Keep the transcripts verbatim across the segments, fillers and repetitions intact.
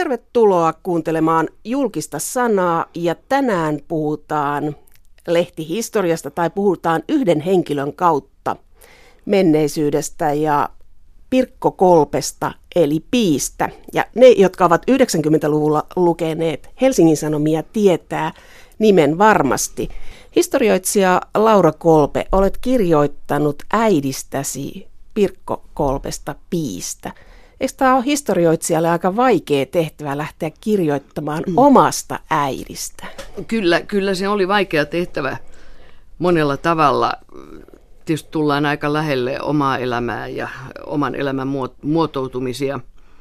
Tervetuloa kuuntelemaan Julkista sanaa ja tänään puhutaan lehtihistoriasta tai puhutaan yhden henkilön kautta menneisyydestä ja Pirkko Kolpesta eli Piistä. Ja ne, jotka ovat yhdeksänkymmentäluvulla lukeneet Helsingin Sanomia, tietää nimen varmasti. Historioitsija Laura Kolpe, olet kirjoittanut äidistäsi Pirkko Kolpesta Piistä. Eikö tämä ole historioitsijalle aika vaikea tehtävä lähteä kirjoittamaan mm. omasta äidistä? Kyllä, kyllä se oli vaikea tehtävä monella tavalla. Tietysti tullaan aika lähelle omaa elämää ja oman elämän muotoutumisia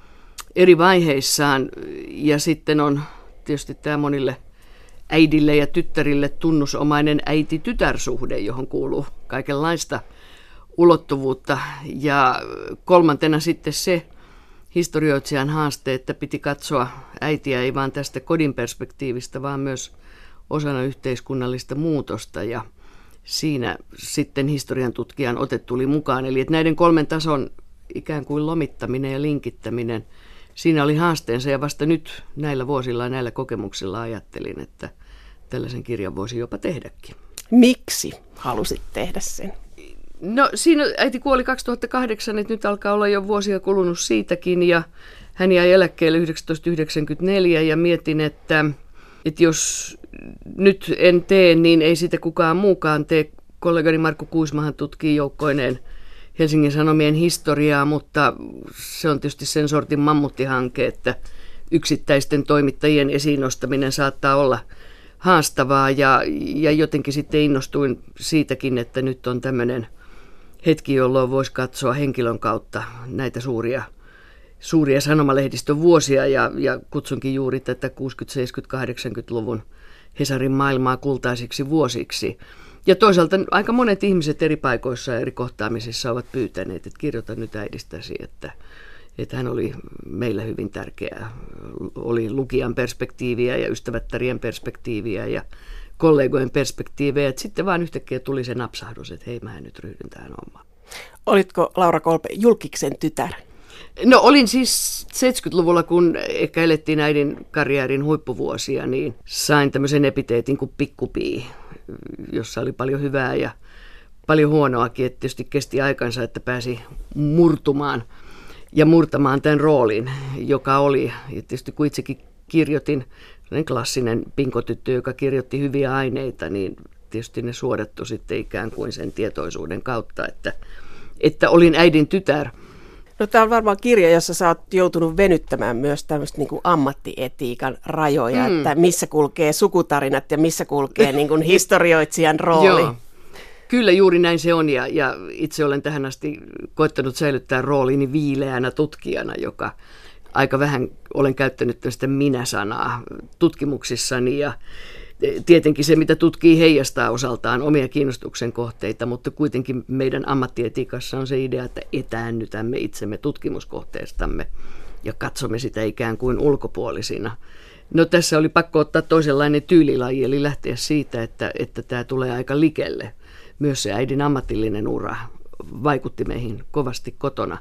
eri vaiheissaan. Ja sitten on tietysti tämä monille äidille ja tyttärille tunnusomainen äiti-tytärsuhde, johon kuuluu kaikenlaista ulottuvuutta. Ja kolmantena sitten se historioitsijan haaste, että piti katsoa äitiä ei vain tästä kodin perspektiivistä, vaan myös osana yhteiskunnallista muutosta. Ja siinä sitten historian tutkijan ote tuli mukaan. Eli että näiden kolmen tason ikään kuin lomittaminen ja linkittäminen, siinä oli haasteensa. Ja vasta nyt näillä vuosilla ja näillä kokemuksilla ajattelin, että tällaisen kirjan voisi jopa tehdäkin. Miksi halusit tehdä sen? No siinä äiti kuoli kaksituhattakahdeksan, että nyt alkaa olla jo vuosia kulunut siitäkin ja hän jäi eläkkeelle tuhatyhdeksänsataayhdeksänkymmentäneljä ja mietin, että, että jos nyt en tee, niin ei sitä kukaan muukaan tee. Kollegani Markku Kuismahan tutkii joukkoineen Helsingin Sanomien historiaa, mutta se on tietysti sen sortin mammuttihanke, että yksittäisten toimittajien esiin nostaminen saattaa olla haastavaa ja, ja jotenkin sitten innostuin siitäkin, että nyt on tämmöinen hetki, jolloin voisi katsoa henkilön kautta näitä suuria, suuria sanomalehdistön vuosia ja, ja kutsunkin juuri tätä kuusikymmentä-, seitsemänkymmentä-, kahdeksankymmentäluvun Hesarin maailmaa kultaisiksi vuosiksi. Ja toisaalta aika monet ihmiset eri paikoissa ja eri kohtaamisissa ovat pyytäneet, että kirjoita nyt äidistäsi, että, että hän oli meillä hyvin tärkeä. Oli lukijan perspektiiviä ja ystävättärien perspektiiviä ja kollegojen perspektiivejä. Että sitten vaan yhtäkkiä tuli se napsahdus, että hei, mä nyt ryhdyn tähän omaan. Olitko Laura Kolpe Julkiksen tytär? No olin siis seitsemänkymmentäluvulla, kun ehkä elettiin äidin karjäärin huippuvuosia, niin sain tämmöisen epiteetin kuin pikkupii, jossa oli paljon hyvää ja paljon huonoakin. Että tietysti kesti aikansa, että pääsi murtumaan ja murtamaan tämän roolin, joka oli. Ja tietysti kun itsekin kirjoitin, klassinen pinkotyttö, joka kirjoitti hyviä aineita, niin tietysti ne suodattu sitten ikään kuin sen tietoisuuden kautta, että, että olin äidin tytär. No, tämä on varmaan kirja, jossa sä oot joutunut venyttämään myös tämmöistä niin kuin ammattietiikan rajoja, mm. että missä kulkee sukutarinat ja missä kulkee niin kuin historioitsijan rooli. Joo. Kyllä juuri näin se on ja, ja itse olen tähän asti koettanut säilyttää roolini viileänä tutkijana, joka aika vähän olen käyttänyt tästä minä-sanaa tutkimuksissani ja tietenkin se, mitä tutkii, heijastaa osaltaan omia kiinnostuksen kohteita, mutta kuitenkin meidän ammattietiikassa on se idea, että etäännytämme itsemme tutkimuskohteestamme ja katsomme sitä ikään kuin ulkopuolisina. No tässä oli pakko ottaa toisenlainen tyylilaji, eli lähteä siitä, että, että tämä tulee aika likelle. Myös se äidin ammatillinen ura vaikutti meihin kovasti kotona.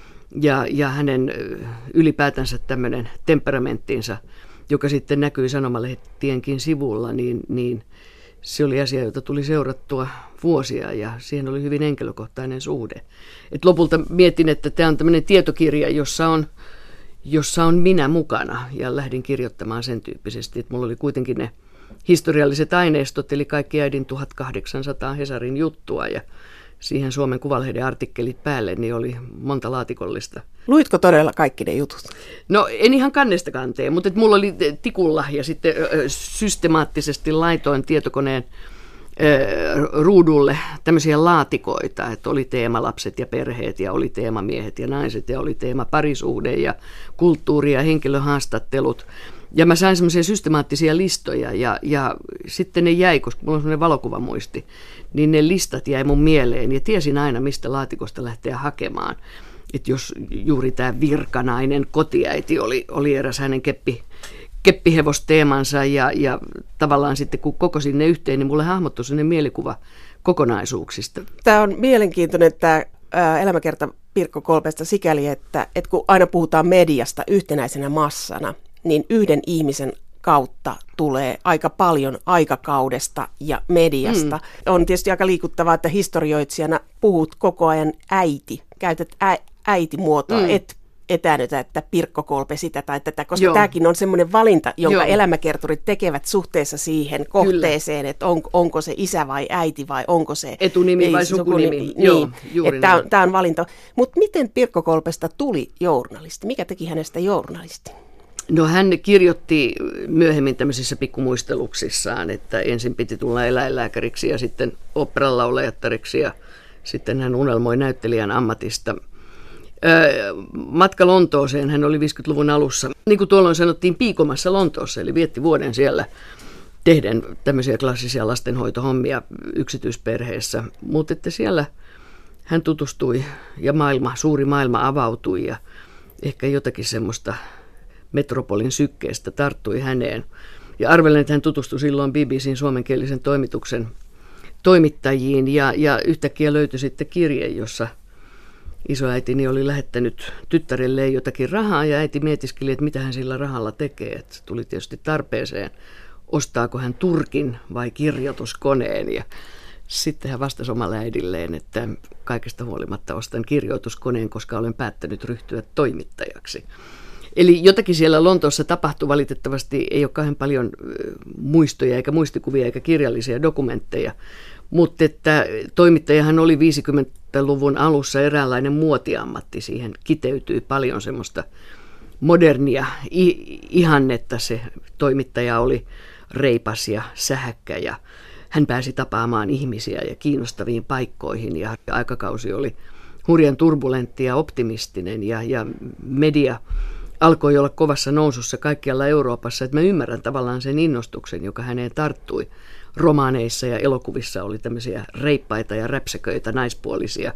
Ja, ja hänen ylipäätänsä tämmöinen temperamenttinsa, joka sitten näkyi sanomalehtienkin sivulla, niin, niin se oli asia, jota tuli seurattua vuosia ja siihen oli hyvin henkilökohtainen suhde. Et lopulta mietin, että tämä on tämmöinen tietokirja, jossa on, jossa on minä mukana ja lähdin kirjoittamaan sen tyyppisesti, että mulla oli kuitenkin ne historialliset aineistot, eli kaikki äidin tuhatkahdeksansataa Hesarin juttua ja siihen Suomen Kuvalehden artikkelit päälle, niin oli monta laatikollista. Luitko todella kaikki ne jutut? No en ihan kannesta kanteen, mutta et mulla oli tikulla ja sitten systemaattisesti laitoin tietokoneen ruudulle tämmöisiä laatikoita, että oli teema lapset ja perheet ja oli teema miehet ja naiset ja oli teema parisuhde ja kulttuuri ja henkilöhaastattelut. Ja mä sain semmoisia systemaattisia listoja ja, ja sitten ne jäi, koska mulla on semmoinen valokuvamuisti, niin ne listat jäi mun mieleen ja tiesin aina, mistä laatikosta lähteä hakemaan. Että jos juuri tämä virkanainen kotiäiti oli, oli eräs hänen keppi, keppihevosteemansa ja, ja tavallaan sitten kun kokosin ne yhteen, niin mulle hahmottui sellainen mielikuva kokonaisuuksista. Tämä on mielenkiintoinen tämä elämäkerta Pirkko Kolpesta sikäli, että, että kun aina puhutaan mediasta yhtenäisenä massana, niin yhden ihmisen kautta tulee aika paljon aikakaudesta ja mediasta. Mm. On tietysti aika liikuttavaa, että historioitsijana puhut koko ajan äiti, käytät ä, äitimuotoa, mm. et etäännytä, että Pirkko Kolpe sitä tai tätä, koska Joo. tämäkin on semmoinen valinta, jonka Joo. elämäkerturit tekevät suhteessa siihen kohteeseen, Kyllä. että on, onko se isä vai äiti vai onko se etunimi ei, vai sukunimi. sukunimi. Joo, niin, tämä on, on valinta. Mutta miten Pirkko Kolpesta tuli journalisti? Mikä teki hänestä journalisti? No hän kirjoitti myöhemmin tämmöisissä pikkumuisteluksissaan, että ensin piti tulla eläinlääkäriksi ja sitten oopperanlaulajattariksi ja sitten hän unelmoi näyttelijän ammatista. Matka Lontooseen, hän oli viisikymmentäluvun alussa, niin kuin tuolloin sanottiin, piikomassa Lontoossa, eli vietti vuoden siellä tehden tämmöisiä klassisia lastenhoitohommia yksityisperheessä. Mutta että siellä hän tutustui ja maailma, suuri maailma avautui ja ehkä jotakin semmoista metropolin sykkeestä tarttui häneen. Ja arvelen, että hän tutustui silloin B B C:n suomenkielisen toimituksen toimittajiin ja, ja yhtäkkiä löytyi sitten kirje, jossa isoäitini oli lähettänyt tyttärelleen jotakin rahaa ja äiti mietiskeli, että mitä hän sillä rahalla tekee. Että tuli tietysti tarpeeseen, ostaako hän turkin vai kirjoituskoneen. Ja sitten hän vastasi omalle äidilleen, että kaikesta huolimatta ostan kirjoituskoneen, koska olen päättänyt ryhtyä toimittajaksi. Eli jotakin siellä Lontoossa tapahtui, valitettavasti ei ole kauhean paljon muistoja eikä muistikuvia eikä kirjallisia dokumentteja. Mutta että toimittajahan oli viisikymmentäluvun alussa eräänlainen muotiammatti. Siihen kiteytyi paljon semmoista modernia ihannetta. Se toimittaja oli reipas ja sähäkkä ja hän pääsi tapaamaan ihmisiä ja kiinnostaviin paikkoihin. Ja aikakausi oli hurjan turbulentti ja optimistinen ja, ja media alkoi olla kovassa nousussa kaikkialla Euroopassa. Että mä ymmärrän tavallaan sen innostuksen, joka häneen tarttui. Romaaneissa ja elokuvissa oli tämmöisiä reippaita ja räpsäköitä naispuolisia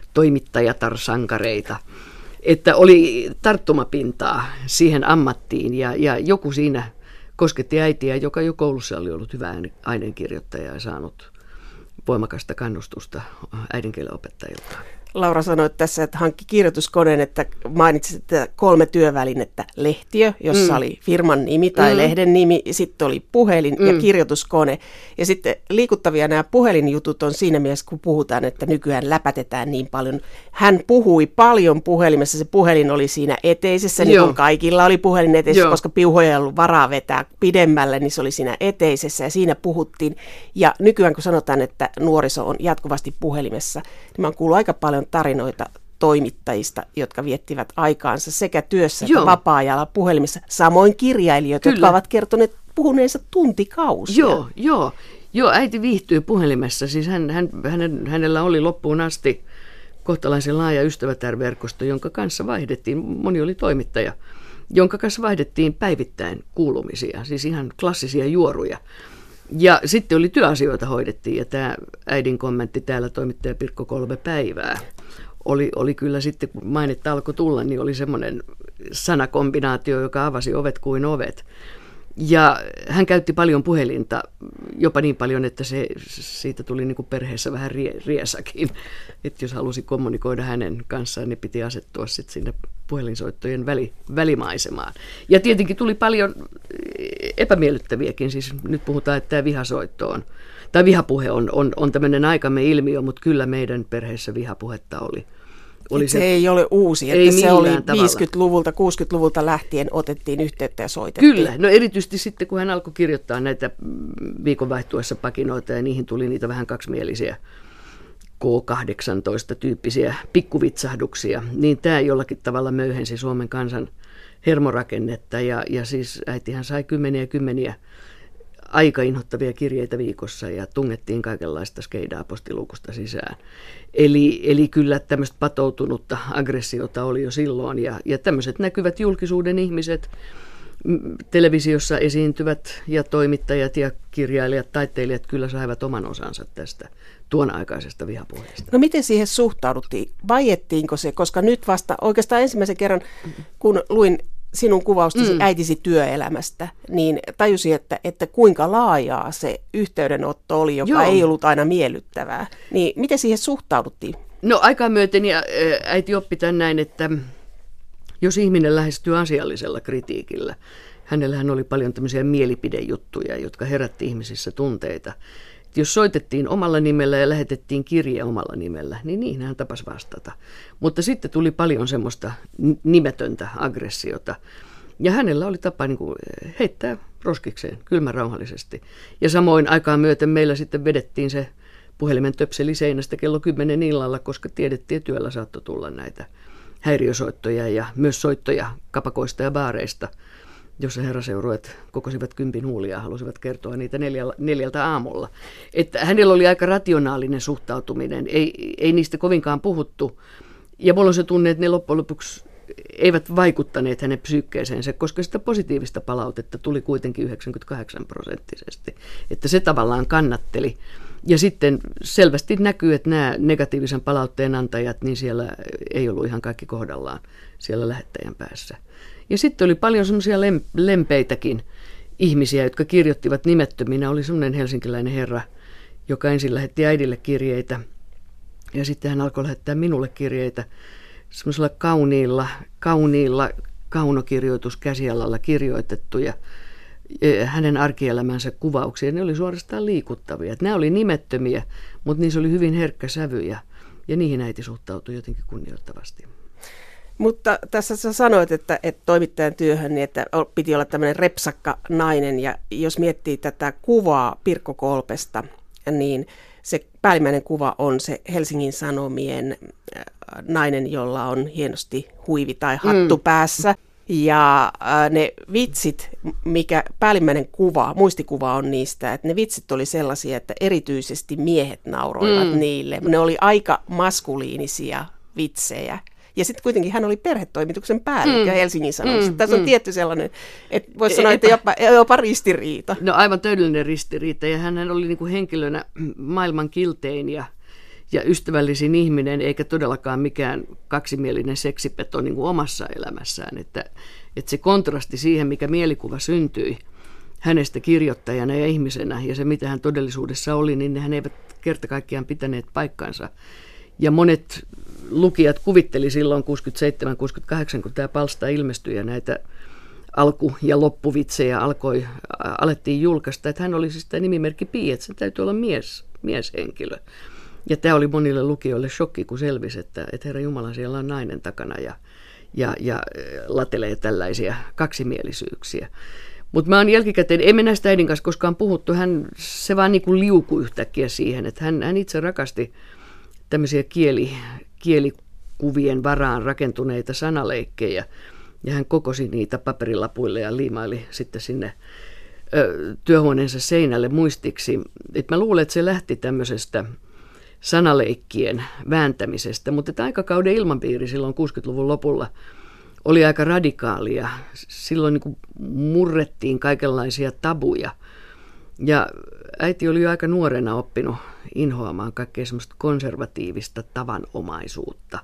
toimittajatarsankareita, että oli tarttumapintaa siihen ammattiin ja, ja joku siinä kosketti äitiä, joka jo koulussa oli ollut hyvä ainenkirjoittaja ja saanut voimakasta kannustusta äidinkielen opettajilta. Laura sanoi tässä, että hankki kirjoituskoneen, että mainitsit että kolme työvälinettä. Lehtiö, jossa mm. oli firman nimi tai mm. lehden nimi, sitten oli puhelin mm. ja kirjoituskone. Ja sitten liikuttavia nämä puhelinjutut on siinä mielessä, kun puhutaan, että nykyään läpätetään niin paljon. Hän puhui paljon puhelimessa, se puhelin oli siinä eteisessä, niin kuin kaikilla oli puhelin eteisessä, Joo. koska piuhoja ei ollut varaa vetää pidemmälle, niin se oli siinä eteisessä ja siinä puhuttiin. Ja nykyään kun sanotaan, että nuoriso on jatkuvasti puhelimessa, niin mä oon kuullut aika paljon tarinoita toimittajista, jotka viettivät aikaansa sekä työssä Joo. että vapaa-ajalla puhelimessa. Samoin kirjailijoita, Kyllä. jotka ovat kertoneet puhuneensa tuntikausia. Joo, joo. joo äiti viihtyy puhelimessa. Siis hän, hän, hänen, hänellä oli loppuun asti kohtalaisen laaja ystävätärverkosto, jonka kanssa vaihdettiin, moni oli toimittaja, jonka kanssa vaihdettiin päivittäin kuulumisia, siis ihan klassisia juoruja. Ja sitten oli työasioita hoidettiin ja tämä äidin kommentti täällä toimittaja Pirkko Kolme päivää oli, oli kyllä sitten, kun mainetta alkoi tulla, niin oli semmoinen sanakombinaatio, joka avasi ovet kuin ovet. Ja hän käytti paljon puhelinta, jopa niin paljon, että se, siitä tuli niin kuin perheessä vähän rie, riesakin. Että jos halusi kommunikoida hänen kanssaan, niin piti asettua sitten sinne puhelinsoittojen väli, välimaisemaan. Ja tietenkin tuli paljon epämiellyttäviäkin, siis nyt puhutaan, että tämä vihasoitto on, tai vihapuhe on, on, on tämmöinen aikamme ilmiö, mutta kyllä meidän perheessä vihapuhetta oli. Oli se, se ei ole uusi, että se oli viisikymmentäluvulta, kuusikymmentäluvulta lähtien otettiin yhteyttä ja soitettiin. Kyllä, no erityisesti sitten kun hän alkoi kirjoittaa näitä viikon vaihtuessa pakinoita ja niihin tuli niitä vähän kaksimielisiä K kahdeksantoista-tyyppisiä pikkuvitsahduksia, niin tämä jollakin tavalla möyhensi Suomen kansan hermorakennetta ja, ja siis äitihän sai kymmeniä kymmeniä aika inhottavia kirjeitä viikossa ja tungettiin kaikenlaista skeidaa postiluukusta sisään. Eli, eli kyllä tämmöistä patoutunutta aggressiota oli jo silloin ja, ja tämmöiset näkyvät julkisuuden ihmiset, televisiossa esiintyvät ja toimittajat ja kirjailijat, taiteilijat kyllä saivat oman osansa tästä tuon aikaisesta vihapuheesta. No miten siihen suhtauduttiin? Vaiettiinko se? Koska nyt vasta oikeastaan ensimmäisen kerran, kun luin sinun kuvaustasi mm. äitisi työelämästä, niin tajusin, että, että kuinka laajaa se yhteydenotto oli, joka Joo. ei ollut aina miellyttävää. Niin miten siihen suhtauduttiin? No aikaa myöten ja äiti oppi tämän näin, että jos ihminen lähestyy asiallisella kritiikillä, hänellähän oli paljon tämmöisiä mielipidejuttuja, jotka herätti ihmisissä tunteita. Et jos soitettiin omalla nimellä ja lähetettiin kirje omalla nimellä, niin niin hän tapasi vastata. Mutta sitten tuli paljon semmoista nimetöntä aggressiota. Ja hänellä oli tapa niin kuin heittää roskikseen kylmän rauhallisesti. Ja samoin aikaan myöten meillä sitten vedettiin se puhelimen töpseli seinästä kello kymmenen illalla, koska tiedettiin, että työllä saattoi tulla näitä häiriösoittoja ja myös soittoja kapakoista ja baareista, jossa herraseurueet kokosivat kympin huulia ja halusivat kertoa niitä neljältä, neljältä aamulla. Että hänellä oli aika rationaalinen suhtautuminen, ei, ei niistä kovinkaan puhuttu. Ja mulla on se tunne, että ne loppujen lopuksi eivät vaikuttaneet hänen psyykkeeseensä, koska sitä positiivista palautetta tuli kuitenkin yhdeksänkymmentäkahdeksan prosenttisesti. Että se tavallaan kannatteli. Ja sitten selvästi näkyy, että nämä negatiivisen palautteen antajat, niin siellä ei ollut ihan kaikki kohdallaan siellä lähettäjän päässä. Ja sitten oli paljon semmoisia lempeitäkin ihmisiä, jotka kirjoittivat nimettöminä. Oli semmoinen helsinkiläinen herra, joka ensin lähetti äidille kirjeitä ja sitten hän alkoi lähettää minulle kirjeitä semmoisella kauniilla, kauniilla kaunokirjoituskäsialalla kirjoitettuja hänen arkielämänsä kuvauksia. Ne oli suorastaan liikuttavia. Nämä oli nimettömiä, mutta niissä oli hyvin herkkä sävy ja, ja niihin äiti suhtautui jotenkin kunnioittavasti. Mutta tässä sä sanoit, että, että toimittajan työhön, niin että piti olla tämmöinen repsakka nainen, ja jos miettii tätä kuvaa Pirkko Kolpesta, niin se päällimmäinen kuva on se Helsingin Sanomien nainen, jolla on hienosti huivi tai hattu mm. päässä. Ja ne vitsit, mikä päällimmäinen kuva, muistikuva on niistä, että ne vitsit oli sellaisia, että erityisesti miehet nauroivat mm. niille. Ne oli aika maskuliinisia vitsejä. Ja sitten kuitenkin hän oli perhetoimituksen päällikkö mm. Helsingin Sanomissa. Mm. Tässä on mm. tietty sellainen, että voisi sanoa, että jopa, jopa ristiriita. No aivan täydellinen ristiriita. Ja hän oli niin kuin henkilönä maailman kiltein ja, ja ystävällisin ihminen, eikä todellakaan mikään kaksimielinen seksipeto niin kuin omassa elämässään. Että, että se kontrasti siihen, mikä mielikuva syntyi hänestä kirjoittajana ja ihmisenä, ja se mitä hän todellisuudessa oli, niin hän eivät kerta kaikkiaan pitäneet paikkansa. Ja monet lukijat kuvitteli silloin kuusikymmentäseitsemän kuusikymmentäkahdeksan, kun tämä palsta ilmestyi ja näitä alku- ja loppuvitsejä alkoi, alettiin julkaista, että hän oli siis tämä nimimerkki Pi, että se täytyy olla mies, mieshenkilö. Ja tämä oli monille lukijoille shokki, kun selvisi, että, että Herra Jumala, siellä on nainen takana ja, ja, ja latelee tällaisia kaksimielisyyksiä. Mutta mä oon jälkikäteen, emme näistä äidin kanssa koskaan puhuttu, hän, se vaan niin kuin liukui yhtäkkiä siihen, että hän, hän itse rakasti tämmöisiä kieli, kielikuvien varaan rakentuneita sanaleikkejä, ja hän kokosi niitä paperilapuille ja liimaili sitten sinne ö, työhuoneensa seinälle muistiksi. Et mä luulen, että se lähti tämmöisestä sanaleikkien vääntämisestä, mutta että aikakauden ilmapiiri silloin kuusikymmentäluvun lopulla oli aika radikaalia. Silloin niin kuin murrettiin kaikenlaisia tabuja, ja äiti oli jo aika nuorena oppinut inhoamaan kaikkea semmoista konservatiivista tavanomaisuutta.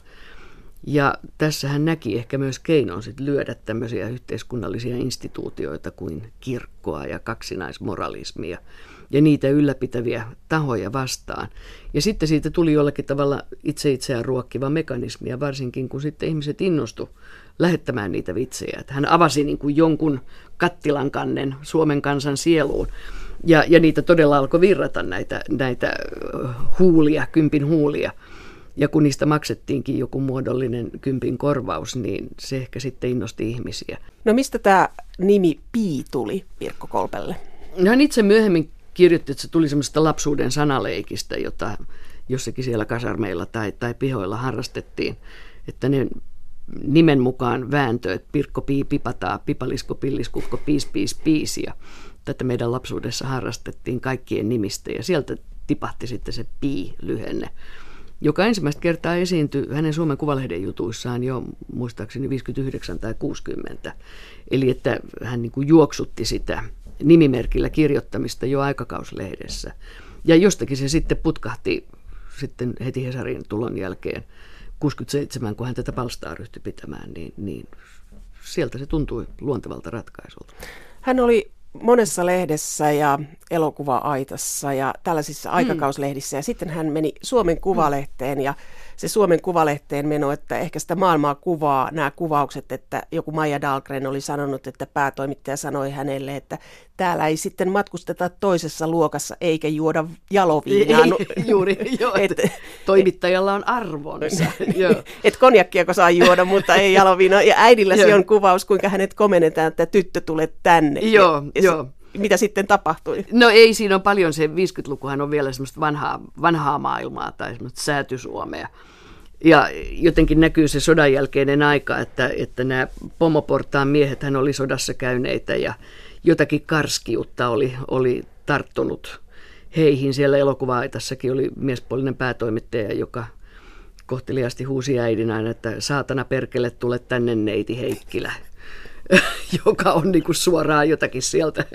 Ja tässä hän näki ehkä myös keinon sit lyödä tämmöisiä yhteiskunnallisia instituutioita kuin kirkkoa ja kaksinaismoralismia ja niitä ylläpitäviä tahoja vastaan. Ja sitten siitä tuli jollakin tavalla itse itseään ruokkiva mekanismi, ja varsinkin kun sitten ihmiset innostu lähettämään niitä vitsejä. Että hän avasi niin kuin jonkun kattilan kannen Suomen kansan sieluun. Ja, ja niitä todella alkoi virrata näitä, näitä huulia, kympin huulia. Ja kun niistä maksettiinkin joku muodollinen kympin korvaus, niin se ehkä sitten innosti ihmisiä. No mistä tämä nimi Pi tuli Pirkko Kolpelle? No hän itse myöhemmin kirjoitti, että se tuli semmoista lapsuuden sanaleikistä, jota jossakin siellä kasarmeilla tai, tai pihoilla harrastettiin. Että ne nimen mukaan vääntö, että Pirkko Pi pipataa, pipalisko pilliskukko piis piis piis, ja tätä meidän lapsuudessa harrastettiin kaikkien nimistä, ja sieltä tipahti sitten se Pi-lyhenne, joka ensimmäistä kertaa esiintyi hänen Suomen Kuvalehden jutuissaan jo muistaakseni viisikymmentäyhdeksän tai kuusikymmentä. Eli että hän niin kuin juoksutti sitä nimimerkillä kirjoittamista jo aikakauslehdessä. Ja jostakin se sitten putkahti sitten heti Hesarin tulon jälkeen kuusikymmentäseitsemän, kun hän tätä palstaa ryhtyi pitämään, niin, niin sieltä se tuntui luontevalta ratkaisulta. Hän oli monessa lehdessä ja elokuva-aitassa ja tällaisissa aikakauslehdissä, ja sitten hän meni Suomen Kuvalehteen, ja se Suomen Kuvalehteen meno, että ehkä sitä maailmaa kuvaa nämä kuvaukset, että joku Maija Dahlgren oli sanonut, että päätoimittaja sanoi hänelle, että täällä ei sitten matkusteta toisessa luokassa eikä juoda jaloviinaa. Ei, juuri, joo, et, toimittajalla on arvonsa. Että konjakkiako saa juoda, mutta ei jaloviinaa. Ja äidilläsi on kuvaus, kuinka hänet komennetaan, että tyttö tulee tänne. Joo, ja, joo. Mitä sitten tapahtui? No ei, siinä on paljon, se viisikymmentälukuhan on vielä semmoista vanhaa, vanhaa maailmaa tai semmoista säätysuomea. Ja jotenkin näkyy se sodan jälkeinen aika, että, että nämä pomoportaan miehet hän oli sodassa käyneitä ja jotakin karskiutta oli, oli tarttunut heihin. Siellä elokuva-aitassakin oli miespuolinen päätoimittaja, joka kohteliaasti huusi äidin aina, että saatana perkele, tule tänne neiti Heikkilä. joka on niin kuin suoraan jotakin sieltä.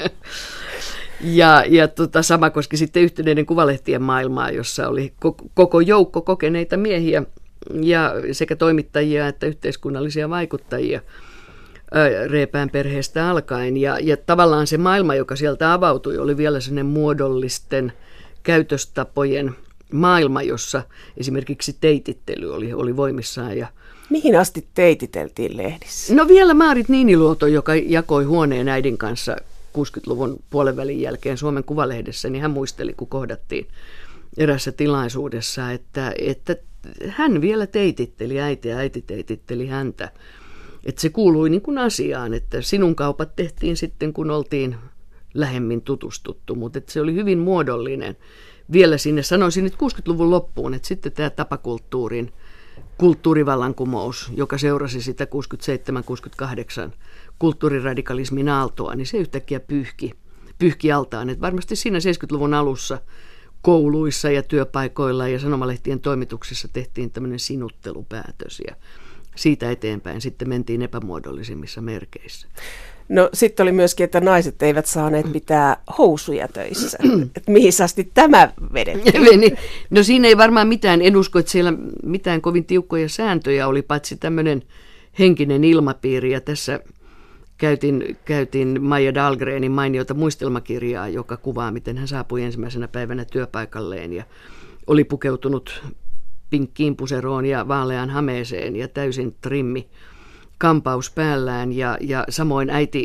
Ja, ja tota, sama koski sitten Yhtyneiden Kuvalehtien maailmaa, jossa oli koko joukko kokeneita miehiä ja sekä toimittajia että yhteiskunnallisia vaikuttajia Reepään perheestä alkaen. Ja, ja tavallaan se maailma, joka sieltä avautui, oli vielä sellainen muodollisten käytöstapojen maailma, jossa esimerkiksi teitittely oli, oli voimissaan ja mihin asti teititeltiin lehdissä? No vielä Maarit Niiniluoto, joka jakoi huoneen äidin kanssa kuusikymmentäluvun puolenvälin jälkeen Suomen Kuvalehdessä, niin hän muisteli, kun kohdattiin erässä tilaisuudessa, että, että hän vielä teititteli äitiä, äiti teititteli häntä. Että se kuului niin kuin asiaan, että sinun kaupat tehtiin sitten, kun oltiin lähemmin tutustuttu, mutta että se oli hyvin muodollinen. Vielä sinne sanoisin nyt kuusikymmentäluvun loppuun, että sitten tämä tapakulttuurin kulttuurivallankumous, joka seurasi sitä kuusikymmentäseitsemän kuusikymmentäkahdeksan kulttuuriradikalismin aaltoa, niin se yhtäkkiä pyyhki, pyyhki altaan. Et varmasti siinä seitsemänkymmentäluvun alussa kouluissa ja työpaikoilla ja sanomalehtien toimituksissa tehtiin tämmöinen sinuttelupäätös ja siitä eteenpäin sitten mentiin epämuodollisimmissa merkeissä. No sitten oli myöskin, että naiset eivät saaneet pitää housuja töissä. Et mihin asti tämä vedettiin? No siinä ei varmaan mitään, en usko, että siellä mitään kovin tiukkoja sääntöjä oli, paitsi tämmöinen henkinen ilmapiiri. Ja tässä käytin, käytin Maija Dahlgrenin mainiota muistelmakirjaa, joka kuvaa, miten hän saapui ensimmäisenä päivänä työpaikalleen ja oli pukeutunut pinkkiin puseroon ja vaaleaan hameeseen ja täysin trimmi kampaus päällään ja, ja samoin äiti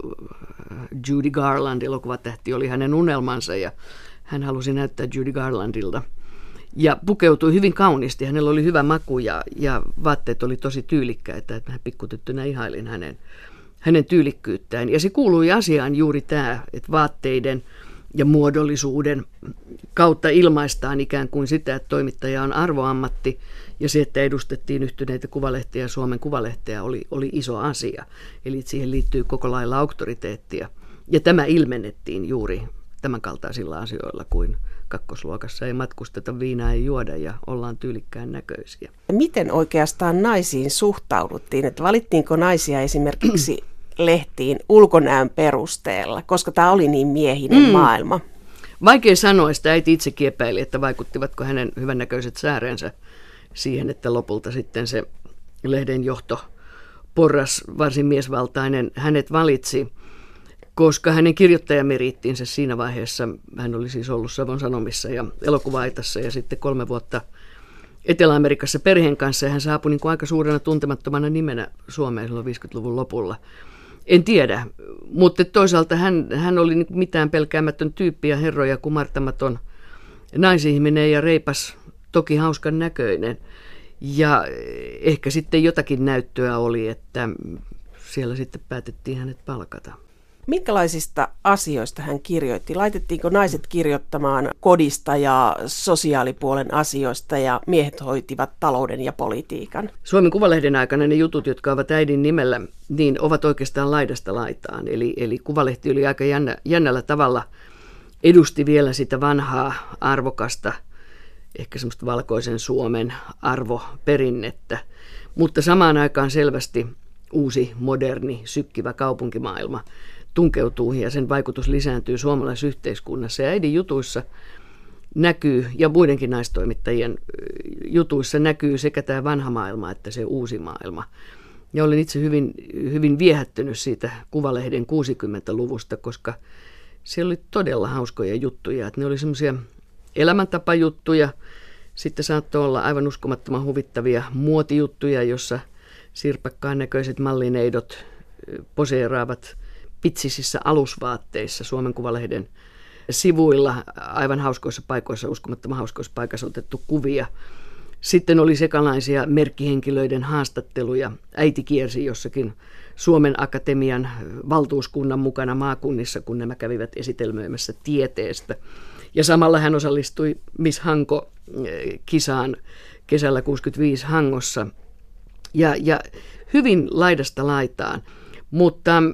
Judy Garland, elokuvatähti, oli hänen unelmansa ja hän halusi näyttää Judy Garlandilta. Ja pukeutui hyvin kauniisti, hänellä oli hyvä maku ja, ja vaatteet oli tosi tyylikkäitä, että mä pikkutyttönä ihailin hänen, hänen tyylikkyyttään. Ja se kuului asiaan juuri tämä, että vaatteiden ja muodollisuuden kautta ilmaistaan ikään kuin sitä, että toimittaja on arvoammatti ja se, että edustettiin Yhtyneitä Kuvalehtiä ja Suomen Kuvalehteä oli, oli iso asia. Eli siihen liittyy koko lailla auktoriteettia. Ja tämä ilmennettiin juuri tämän kaltaisilla asioilla kuin kakkosluokassa ei matkusteta, viinaa ei juoda ja ollaan tyylikkään näköisiä. Miten oikeastaan naisiin suhtauduttiin? Että valittiinko naisia esimerkiksi lehtiin ulkonäön perusteella, koska tämä oli niin miehinen mm. maailma? Vaikea sanoa, sitä äiti itsekin epäili, että vaikuttivatko hänen hyvännäköiset säärensä siihen, että lopulta sitten se lehden johto porras, varsin miesvaltainen, hänet valitsi, koska hänen kirjoittajameriittinsä siinä vaiheessa, hän oli siis ollut Savon Sanomissa ja elokuva-aitassa ja sitten kolme vuotta Etelä-Amerikassa perheen kanssa ja hän saapui niin kuin aika suurena tuntemattomana nimenä Suomeen silloin viisikymmentäluvun lopulla. En tiedä, mutta toisaalta hän, hän oli niin mitään pelkäämätön tyyppi ja herroja kumartamaton naisihminen ja reipas, toki hauskan näköinen. Ja ehkä sitten jotakin näyttöä oli, että siellä sitten päätettiin hänet palkata. Minkälaisista asioista hän kirjoitti? Laitettiinko naiset kirjoittamaan kodista ja sosiaalipuolen asioista ja miehet hoitivat talouden ja politiikan? Suomen Kuvalehden aikana ne jutut, jotka ovat äidin nimellä, niin ovat oikeastaan laidasta laitaan. Eli, eli Kuvalehti oli aika jännä, jännällä tavalla, edusti vielä sitä vanhaa arvokasta, ehkä semmoista valkoisen Suomen arvoperinnettä, mutta samaan aikaan selvästi uusi, moderni, sykkivä kaupunkimaailma tunkeutuu ja sen vaikutus lisääntyy suomalaisyhteiskunnassa. Ja äidin jutuissa näkyy, ja muidenkin naistoimittajien jutuissa näkyy sekä tämä vanha maailma että se uusi maailma. Ja olen itse hyvin, hyvin viehättynyt siitä Kuvalehden kuusikymmentäluvusta, koska siellä oli todella hauskoja juttuja. Että ne oli semmoisia elämäntapajuttuja, Sitten saattoi olla aivan uskomattoman huvittavia muotijuttuja, jossa sirpakkaan näköiset mallineidot poseeraavat pitsisissä alusvaatteissa Suomen Kuvalehden sivuilla. Aivan hauskoissa paikoissa, uskomattoman hauskoissa paikoissa otettu kuvia. Sitten oli sekalaisia merkkihenkilöiden haastatteluja. Äiti kiersi jossakin Suomen Akatemian valtuuskunnan mukana maakunnissa, kun nämä kävivät esitelmöimässä tieteestä. Ja samalla hän osallistui Miss Hanko-kisaan kesällä kuusikymmentäviisi Hangossa. Ja, ja hyvin laidasta laitaan. Mutta,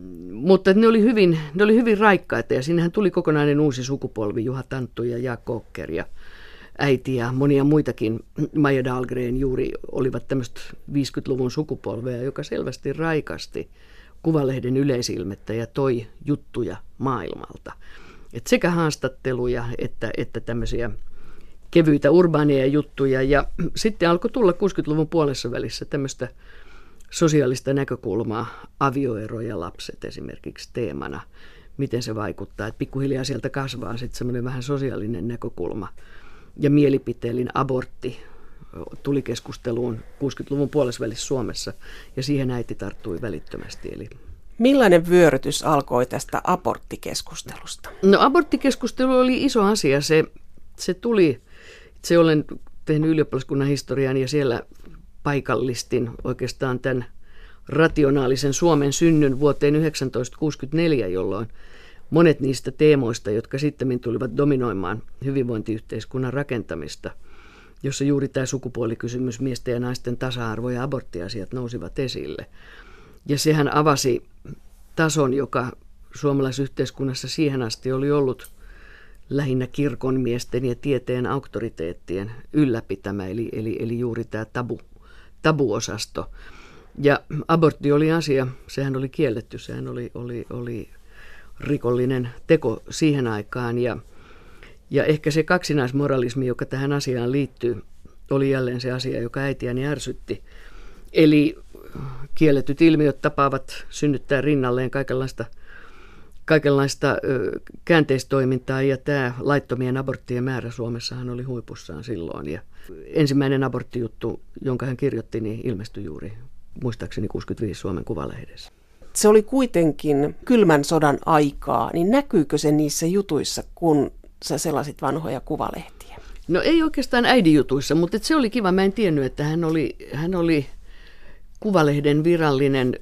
mutta ne, oli hyvin, ne oli hyvin raikkaita ja sinnehän tuli kokonainen uusi sukupolvi, Juha Tanttu ja Jaak Kokker ja äiti ja monia muitakin. Maija Dahlgren juuri olivat tämmöistä viisikymmentäluvun sukupolvea, joka selvästi raikasti Kuvalehden yleisilmettä ja toi juttuja maailmalta. Et sekä haastatteluja että, että tämmöisiä kevyitä urbaaneja juttuja ja sitten alkoi tulla kuusikymmentäluvun puolessa välissä tämmöistä sosiaalista näkökulmaa, avioero ja lapset esimerkiksi teemana, miten se vaikuttaa. Että pikkuhiljaa sieltä kasvaa sitten semmoinen vähän sosiaalinen näkökulma. Ja mielipiteellinen abortti tuli keskusteluun kuusikymmentäluvun puolessavälissä Suomessa, ja siihen äiti tarttui välittömästi. Eli millainen vyörytys alkoi tästä aborttikeskustelusta? No aborttikeskustelu oli iso asia. Se, se tuli, itse olen tehnyt ylioppilaskunnan historian ja siellä paikallistin oikeastaan tämän rationaalisen Suomen synnyn vuoteen yhdeksäntoistasataakuusikymmentäneljä, jolloin monet niistä teemoista, jotka sitten tulivat dominoimaan hyvinvointiyhteiskunnan rakentamista, jossa juuri tämä sukupuolikysymys, miesten ja naisten tasa-arvo ja aborttiasiat nousivat esille. Ja sehän avasi tason, joka suomalaisyhteiskunnassa siihen asti oli ollut lähinnä kirkonmiesten ja tieteen auktoriteettien ylläpitämä, eli, eli, eli juuri tämä tabu, tabuosasto. Ja abortti oli asia, sehän oli kielletty, sehän oli, oli, oli rikollinen teko siihen aikaan. Ja, ja ehkä se kaksinaismoralismi, joka tähän asiaan liittyy, oli jälleen se asia, joka äitiäni ärsytti. Eli kielletyt ilmiöt tapaavat synnyttää rinnalleen kaikenlaista, kaikenlaista ö, käänteistoimintaa, ja tämä laittomien aborttien määrä Suomessahan oli huipussaan silloin. Ja ensimmäinen aborttijuttu, jonka hän kirjoitti, niin ilmestyi juuri muistaakseni kuusikymmentäviisi Suomen Kuvalehdessä. Se oli kuitenkin kylmän sodan aikaa, niin näkyykö se niissä jutuissa, kun sä selasit vanhoja kuvalehtiä? No ei oikeastaan äidin jutuissa, mutta se oli kiva. Mä en tiennyt, että hän oli, hän oli Kuvalehden virallinen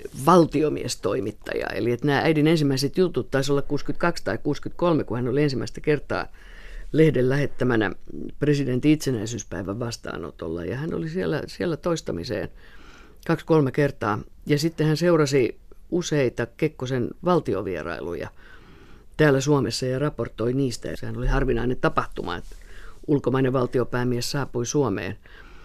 valtiomiestoimittaja. Eli että nämä äidin ensimmäiset jutut taisi olla kuusikymmentäkaksi tai kuusikymmentäkolme, kun hän oli ensimmäistä kertaa lehden lähettämänä presidentin itsenäisyyspäivän vastaanotolla. Ja hän oli siellä, siellä toistamiseen kaksi-kolme kertaa. Ja sitten hän seurasi useita Kekkosen valtiovierailuja täällä Suomessa ja raportoi niistä. Ja sehän oli harvinainen tapahtuma, että ulkomainen valtiopäämies saapui Suomeen.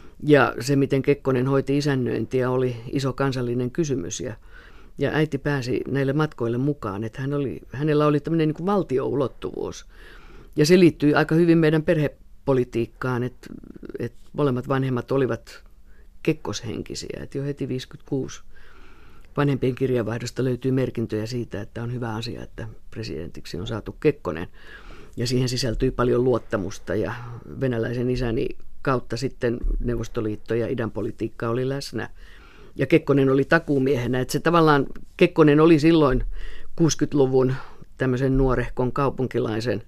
Ja se, miten Kekkonen hoiti isännöintiä, oli iso kansallinen kysymys. Ja, ja äiti pääsi näille matkoille mukaan, että hän oli, hänellä oli tämmöinen niin kuin valtioulottuvuus. Ja se liittyy aika hyvin meidän perhepolitiikkaan, että, että molemmat vanhemmat olivat kekkoshenkisiä. Että jo heti viisikymmentäkuusi vanhempien kirjavaihdosta löytyy merkintöjä siitä, että on hyvä asia, että presidentiksi on saatu Kekkonen. Ja siihen sisältyi paljon luottamusta ja venäläisen isäni kautta sitten Neuvostoliitto ja idänpolitiikka oli läsnä. Ja Kekkonen oli takuumiehenä, että se tavallaan Kekkonen oli silloin kuusikymmentäluvun tämmöisen nuorehkon kaupunkilaisen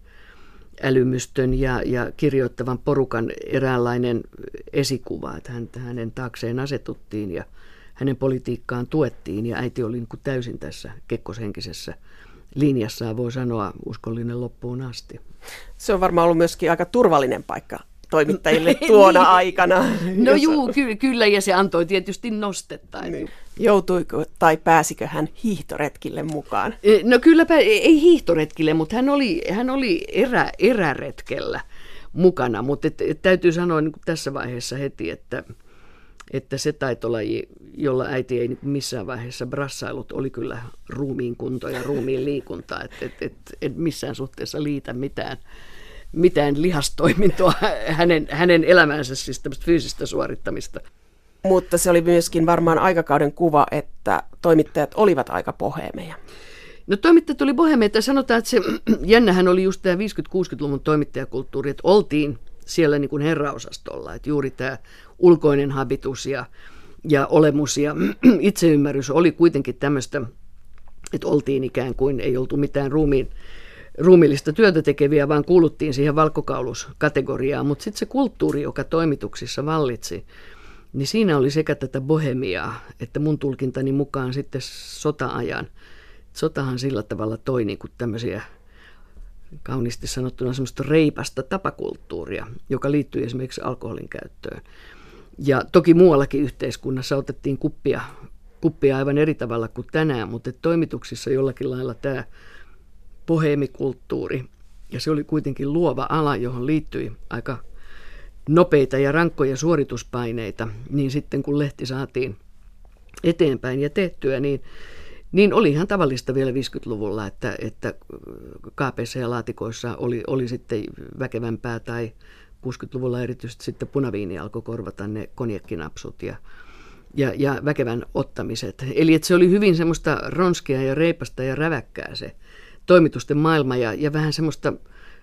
älymystön ja, ja kirjoittavan porukan eräänlainen esikuva, että hän, hänen taakseen asetuttiin ja hänen politiikkaan tuettiin ja äiti oli niin kuin täysin tässä kekkoshenkisessä linjassaan, voi sanoa, uskollinen loppuun asti. Se on varmaan ollut myöskin aika turvallinen paikka toimittajille tuona niin. aikana. No jos... juu, ky- kyllä, ja se antoi tietysti nostetta. Niin. Joutuiko tai pääsikö hän hiihtoretkille mukaan? No kyllä, ei hiihtoretkille, mutta hän oli, hän oli erä, eräretkellä mukana. Mutta et, et täytyy sanoa niin kuin tässä vaiheessa heti, että, että se taitolaji, jolla äiti ei missään vaiheessa brassailut, oli kyllä ruumiin kunto ja ruumiin liikunta. Että et, et, et missään suhteessa liitä mitään. mitään lihastoimintoa hänen, hänen elämänsä, siis tämmöistä fyysistä suorittamista. Mutta se oli myöskin varmaan aikakauden kuva, että toimittajat olivat aika boheemeja. No toimittajat oli boheemeja. Sanotaan, että se jännähän oli just tämä viisikymmentä-kuusikymmentäluvun toimittajakulttuuri, että oltiin siellä niin kuin herraosastolla. Että juuri tämä ulkoinen habitus ja, ja olemus ja itseymmärrys oli kuitenkin tämmöistä, että oltiin ikään kuin, ei oltu mitään ruumiin, ruumiillista työtä tekeviä, vaan kuuluttiin siihen valkokauluskategoriaan. Mutta sitten se kulttuuri, joka toimituksissa vallitsi, niin siinä oli sekä tätä bohemiaa, että mun tulkintani mukaan sitten sota-ajan. Sotahan sillä tavalla toi niin kuin tämmöisiä, kauniisti sanottuna semmoista reipasta tapakulttuuria, joka liittyy esimerkiksi alkoholin käyttöön. Ja toki muuallakin yhteiskunnassa otettiin kuppia, kuppia aivan eri tavalla kuin tänään, mutta toimituksissa jollakin lailla tämä boheemikulttuuri, ja se oli kuitenkin luova ala, johon liittyi aika nopeita ja rankkoja suorituspaineita, niin sitten kun lehti saatiin eteenpäin ja tehtyä, niin, niin oli ihan tavallista vielä viisikymmentäluvulla, että, että kaapeissa ja laatikoissa oli, oli sitten väkevämpää, tai kuusikymmentäluvulla erityisesti sitten punaviini alkoi korvata ne konjakkinapsut ja, ja, ja väkevän ottamiset. Eli että se oli hyvin semmoista ronskia ja reipasta ja räväkkää se toimitusten maailma ja, ja vähän semmoista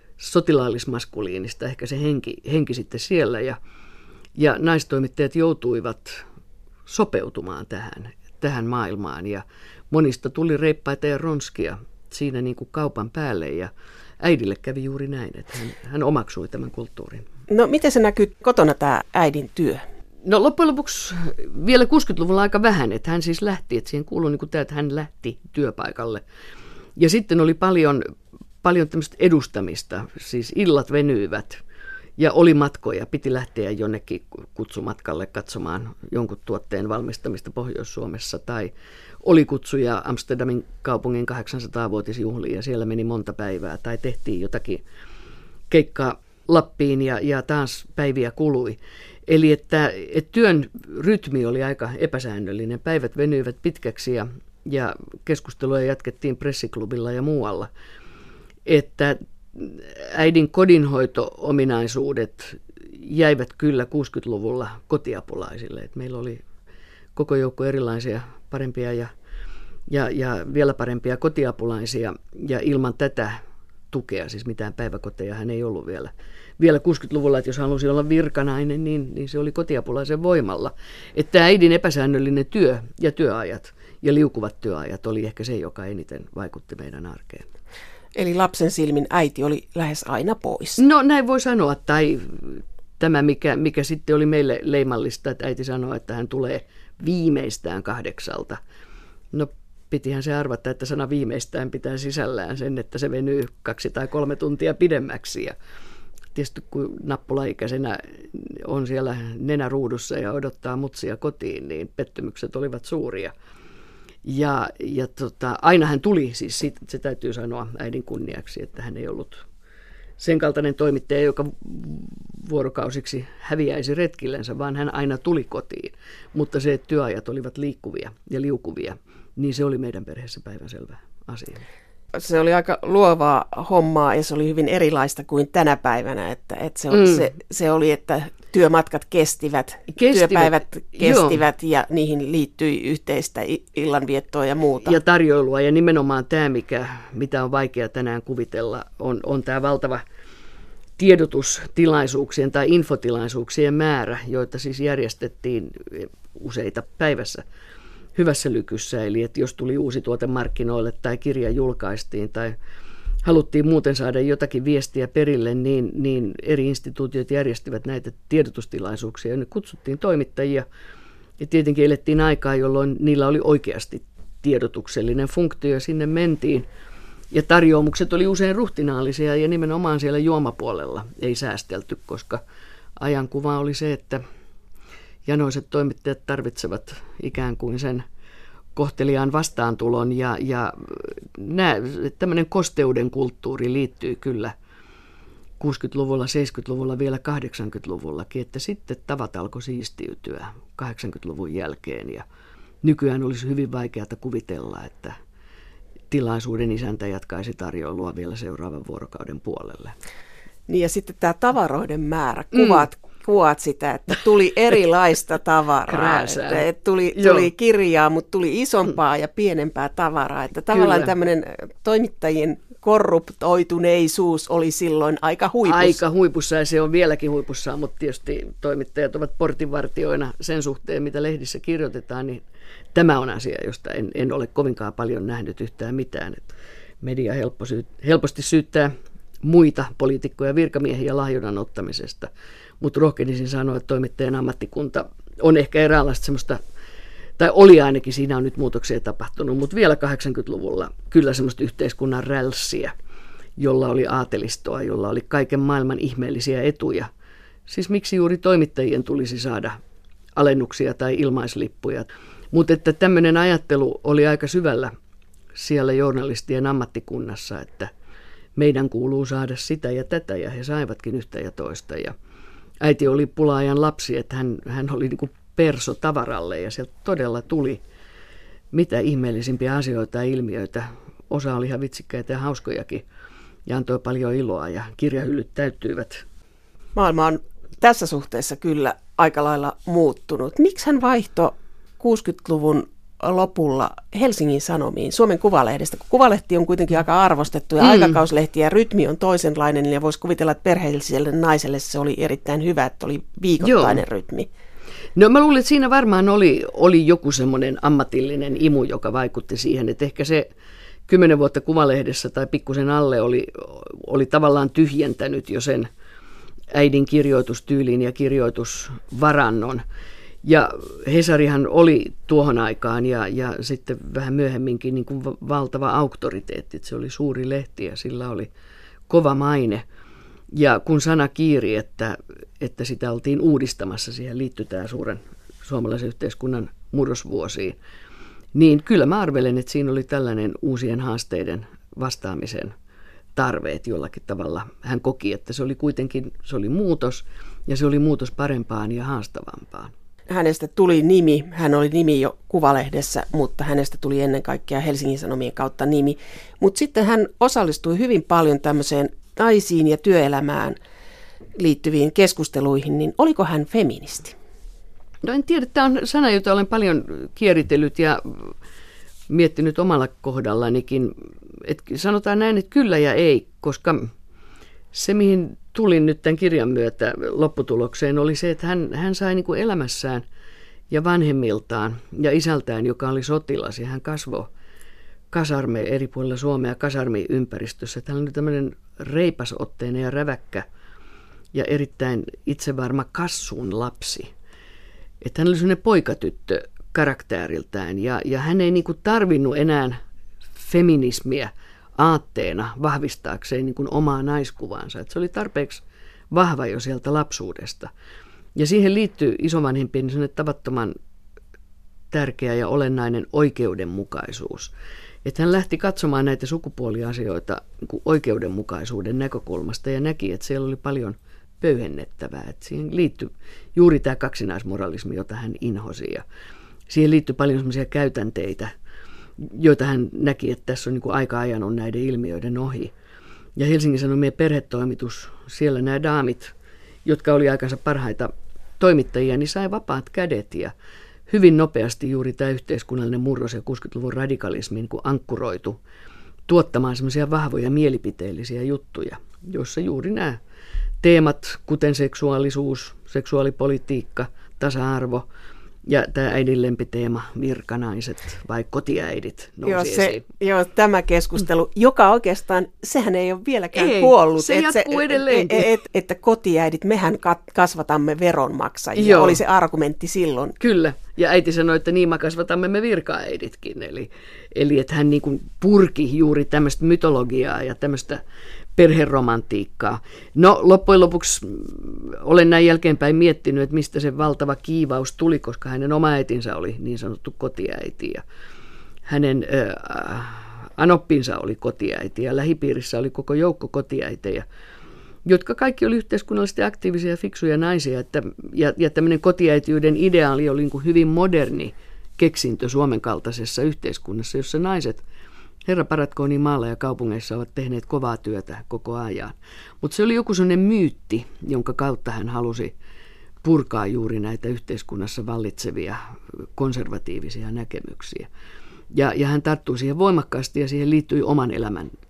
sotilaallismaskuliinista, ehkä se henki, henki sitten siellä, ja, ja naistoimittajat joutuivat sopeutumaan tähän, tähän maailmaan, ja monista tuli reippaita ja ronskia siinä niin kuin kaupan päälle, ja äidille kävi juuri näin, että hän, hän omaksui tämän kulttuurin. No miten se näkyy kotona tämä äidin työ? No loppujen lopuksi vielä kuusikymmentäluvulla aika vähän, että hän siis lähti, että siihen kuului niin kuin tämä, että hän lähti työpaikalle, ja sitten oli paljon Paljon tämmöistä edustamista, siis illat venyivät ja oli matkoja, piti lähteä jonnekin kutsumatkalle katsomaan jonkun tuotteen valmistamista Pohjois-Suomessa, tai oli kutsuja Amsterdamin kaupungin kahdeksansataa-vuotisjuhliin ja siellä meni monta päivää, tai tehtiin jotakin keikkaa Lappiin ja, ja taas päiviä kului. Eli että, että työn rytmi oli aika epäsäännöllinen, päivät venyivät pitkäksi ja, ja keskustelua jatkettiin pressiklubilla ja muualla. Että äidin kodinhoito-ominaisuudet jäivät kyllä kuusikymmentäluvulla kotiapulaisille. Että meillä oli koko joukko erilaisia parempia ja, ja, ja vielä parempia kotiapulaisia. Ja ilman tätä tukea, siis mitään päiväkoteja hän ei ollut vielä. Vielä kuusikymmentäluvulla, että jos halusi olla virkanainen, niin, niin se oli kotiapulaisen voimalla. Että äidin epäsäännöllinen työ ja työajat ja liukuvat työajat oli ehkä se, joka eniten vaikutti meidän arkeen. Eli lapsen silmin äiti oli lähes aina pois. No näin voi sanoa, tai tämä mikä, mikä sitten oli meille leimallista, että äiti sanoi, että hän tulee viimeistään kahdeksalta. No pitihän se arvata, että sana viimeistään pitää sisällään sen, että se venyy kaksi tai kolme tuntia pidemmäksi. Ja tietysti kun nappulaikäisenä on siellä nenäruudussa ja odottaa mutsia kotiin, niin pettymykset olivat suuria. Ja, ja tota, aina hän tuli, siis siitä, se täytyy sanoa äidin kunniaksi, että hän ei ollut sen kaltainen toimittaja, joka vuorokausiksi häviäisi retkillensä, vaan hän aina tuli kotiin. Mutta se, että työajat olivat liikkuvia ja liukuvia, niin se oli meidän perheessä päivänselvä asia. Se oli aika luovaa hommaa ja se oli hyvin erilaista kuin tänä päivänä, että, että se, mm. se, se oli, että työmatkat kestivät, kestivät työpäivät kestivät joo. Ja niihin liittyi yhteistä illanviettoa ja muuta. Ja tarjoilua ja nimenomaan tämä, mikä, mitä on vaikea tänään kuvitella, on, on tämä valtava tiedotustilaisuuksien tai infotilaisuuksien määrä, joita siis järjestettiin useita päivässä hyvässä lykyssä. Eli että jos tuli uusi tuote markkinoille tai kirja julkaistiin tai haluttiin muuten saada jotakin viestiä perille, niin, niin eri instituutiot järjestivät näitä tiedotustilaisuuksia. Ne kutsuttiin toimittajia ja tietenkin elettiin aikaa, jolloin niillä oli oikeasti tiedotuksellinen funktio ja sinne mentiin. Ja tarjoamukset oli usein ruhtinaallisia ja nimenomaan siellä juomapuolella ei säästelty, koska ajankuva oli se, että janoiset toimittajat tarvitsevat ikään kuin sen kohteliaan vastaantulon ja, ja nää, tämmöinen kosteuden kulttuuri liittyy kyllä kuusikymmentäluvulla, seitsemänkymmentäluvulla, vielä kahdeksankymmentäluvullakin, että sitten tavat alkoi siistiytyä kahdeksankymmentäluvun jälkeen ja nykyään olisi hyvin vaikeaa kuvitella, että tilaisuuden isäntä jatkaisi tarjoilua vielä seuraavan vuorokauden puolelle. Niin ja sitten tämä tavaroiden määrä, kuvat, mm. kuvat sitä, että tuli erilaista tavaraa, että tuli, tuli kirjaa, mutta tuli isompaa ja pienempää tavaraa, että tavallaan tämmöinen toimittajien korruptoituneisuus oli silloin aika huipussa. Aika huipussa ja se on vieläkin huipussa, mutta tietysti toimittajat ovat portinvartioina sen suhteen, mitä lehdissä kirjoitetaan, niin tämä on asia, josta en, en ole kovinkaan paljon nähnyt yhtään mitään. Et media helppo syy, helposti syyttää muita poliitikkoja, virkamiehiä lahjonnan ottamisesta, mutta rohkenisin sanoa, että toimittajan ammattikunta on ehkä eräänlaista semmoista, tai oli ainakin, siinä on nyt muutoksia tapahtunut, mutta vielä kahdeksankymmentäluvulla kyllä semmoista yhteiskunnan rälssiä, jolla oli aatelistoa, jolla oli kaiken maailman ihmeellisiä etuja. Siis miksi juuri toimittajien tulisi saada alennuksia tai ilmaislippuja. Mutta että tämmöinen ajattelu oli aika syvällä siellä journalistien ammattikunnassa, että meidän kuuluu saada sitä ja tätä, ja he saivatkin yhtä ja toista. Ja äiti oli pulaajan lapsi, että hän, hän oli niin kuin perso tavaralle, ja sieltä todella tuli mitä ihmeellisimpiä asioita ja ilmiöitä. Osa oli ihan vitsikkäitä ja hauskojakin, ja antoi paljon iloa, ja kirjahyllyt täyttyivät. Maailma on tässä suhteessa kyllä aika lailla muuttunut. Miksi hän vaihtoi kuusikymmentäluvun lopulla Helsingin Sanomiin, Suomen Kuvalehdestä, kun Kuvalehti on kuitenkin aika arvostettu ja mm. aikakauslehti ja rytmi on toisenlainen, niin voisi kuvitella, että perheelliselle naiselle se oli erittäin hyvä, että oli viikoittainen Joo. rytmi. No mä luulen, että siinä varmaan oli, oli joku semmoinen ammatillinen imu, joka vaikutti siihen, että ehkä se kymmenen vuotta Kuvalehdessä tai pikkusen alle oli, oli tavallaan tyhjentänyt jo sen äidin kirjoitustyylin ja kirjoitusvarannon. Ja Hesarihan oli tuohon aikaan ja, ja sitten vähän myöhemminkin niin kuin valtava auktoriteetti. Se oli suuri lehti ja sillä oli kova maine. Ja kun sana kiiri, että, että sitä oltiin uudistamassa, siihen liittyi tämä suuren suomalaisen yhteiskunnan murrosvuosiin, niin kyllä mä arvelen, että siinä oli tällainen uusien haasteiden vastaamisen tarve, että jollakin tavalla hän koki, että se oli kuitenkin se oli muutos ja se oli muutos parempaan ja haastavampaan. Hänestä tuli nimi, hän oli nimi jo Kuvalehdessä, mutta hänestä tuli ennen kaikkea Helsingin Sanomien kautta nimi. Mutta sitten hän osallistui hyvin paljon tämmöiseen naisiin ja työelämään liittyviin keskusteluihin, niin oliko hän feministi? No en tiedä, tämä on sana, jota olen paljon kieritellyt ja miettinyt omalla kohdallanikin. Et sanotaan näin, että kyllä ja ei, koska se mihin tulin nyt tämän kirjan myötä lopputulokseen oli se, että hän, hän sai niin kuin elämässään ja vanhemmiltaan ja isältään, joka oli sotilas ja hän kasvoi kasarme eri puolilla Suomea kasarmiympäristössä. Että hän oli tämmöinen reipasotteinen ja räväkkä ja erittäin itsevarma kassun lapsi. Että hän oli sellainen poikatyttö karaktääriltään ja, ja hän ei niin kuin tarvinnut enää feminismiä aatteena vahvistaakseen niin kuin omaa naiskuvaansa. Että se oli tarpeeksi vahva jo sieltä lapsuudesta. Ja siihen liittyy isovanhempien sellainen tavattoman tärkeä ja olennainen oikeudenmukaisuus. Että hän lähti katsomaan näitä sukupuoliasioita niin kuin oikeudenmukaisuuden näkökulmasta ja näki, että siellä oli paljon pöyhennettävää. Että siihen liittyi juuri tämä kaksinaismoralismi, jota hän inhosi. Ja siihen liittyi paljon sellaisia käytänteitä, joita hän näki, että tässä on niin kuin aika ajanut näiden ilmiöiden ohi. Ja Helsingin Sanomien perhetoimitus, siellä nämä daamit, jotka oli aikansa parhaita toimittajia, niin sai vapaat kädet ja hyvin nopeasti juuri tämä yhteiskunnallinen murros ja kuusikymmentäluvun radikalismi niin kuin ankkuroitu tuottamaan semmoisia vahvoja mielipiteellisiä juttuja, joissa juuri nämä teemat, kuten seksuaalisuus, seksuaalipolitiikka, tasa-arvo ja tämä äidin lempiteema, virkanaiset vai kotiäidit nousi joo, se, esiin. Joo, tämä keskustelu, joka oikeastaan, sehän ei ole vieläkään ei, kuollut. se jatkuu edelleenkin. Et, et, että kotiäidit, mehän kasvatamme veronmaksajia, joo. Oli se argumentti silloin. Kyllä, ja äiti sanoi, että niin me kasvatamme me virkaäiditkin. Eli, eli että hän niin kuin purki juuri tämmöistä mytologiaa ja tämmöistä perheromantiikkaa. No loppujen lopuksi olen näin jälkeenpäin miettinyt, että mistä se valtava kiivaus tuli, koska hänen oma äitinsä oli niin sanottu kotiäiti ja hänen äh, anoppinsa oli kotiäiti ja lähipiirissä oli koko joukko kotiäitejä, jotka kaikki oli yhteiskunnallisesti aktiivisia ja fiksuja naisia. Että, ja, ja tämmöinen kotiäitiyden ideaali oli niin kuin hyvin moderni keksintö Suomen kaltaisessa yhteiskunnassa, jossa naiset herra paratkoon niin maalla ja kaupungeissa ovat tehneet kovaa työtä koko ajan. Mutta se oli joku sellainen myytti, jonka kautta hän halusi purkaa juuri näitä yhteiskunnassa vallitsevia konservatiivisia näkemyksiä. Ja, ja hän tarttui siihen voimakkaasti ja siihen liittyi oman elämän